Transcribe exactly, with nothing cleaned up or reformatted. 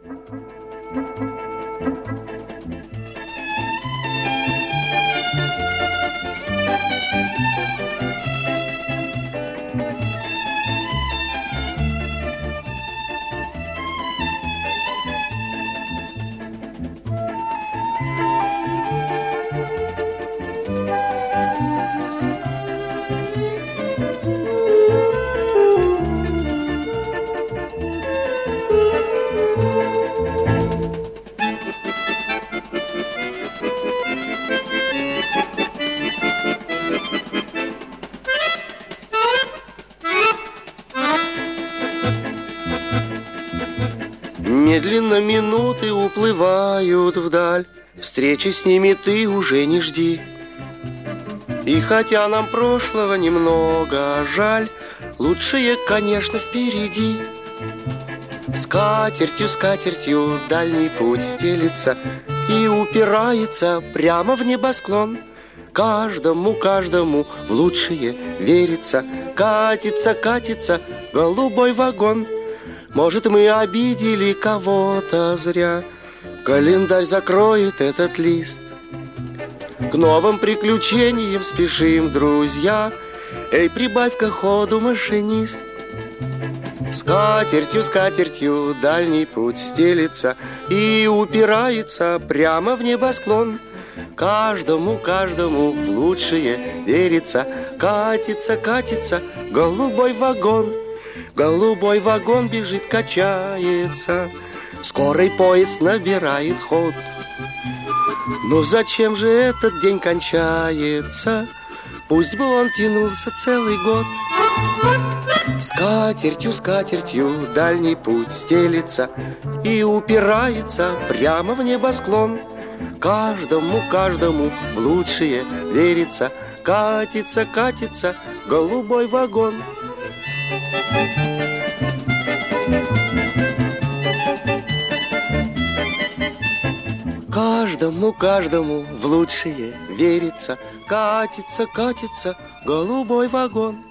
Медленно минуты уплывают вдаль, встречи с ними ты уже не жди. И хотя нам прошлого немного жаль, лучшее, конечно, впереди. Скатертью, скатертью дальний путь стелится и упирается прямо в небосклон. Каждому, каждому в лучшее верится. Катится, катится голубой вагон. Может, мы обидели кого-то зря, календарь закроет этот лист. К новым приключениям спешим, друзья. Эй, прибавь-ка ходу, машинист. Скатертью, скатертью дальний путь стелится и упирается прямо в небосклон. Каждому, каждому в лучшее верится. Катится, катится голубой вагон. Голубой вагон бежит, качается, скорый поезд набирает ход. Но зачем же этот день кончается? Пусть бы он тянулся целый год. Скатертью, скатертью дальний путь стелится и упирается прямо в небосклон. Каждому, каждому в лучшее верится. Катится, катится голубой вагон. Каждому, каждому в лучшее верится. Катится, катится голубой вагон.